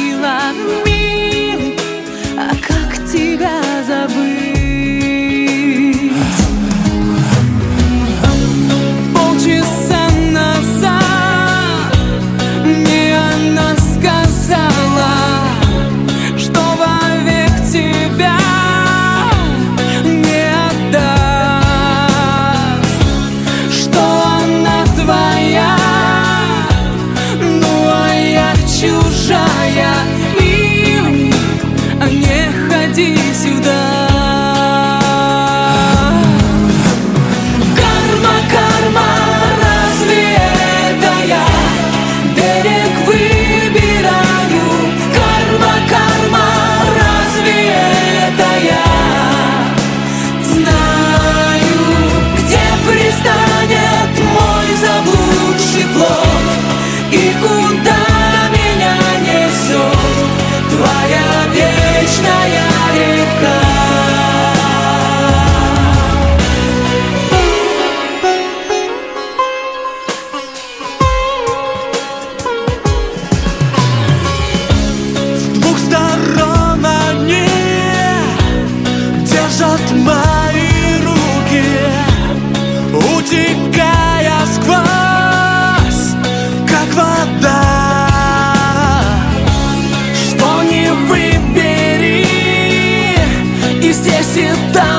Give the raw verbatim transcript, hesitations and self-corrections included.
любила, милый, а как тебя забыть? Полчаса назад мне она сказала, что вовек тебя не отдаст, что она твоя, ну а я чужая. Милый, не ходи сюда. Карма, карма, разве это я берег выбираю? Карма, карма, разве это я знаю, где пристанет мой заблудший плод и куда меня несет твоя вечная река? С двух сторон они держат мои руки, утекая сквозь, как вода. Что не выбери, и здесь и там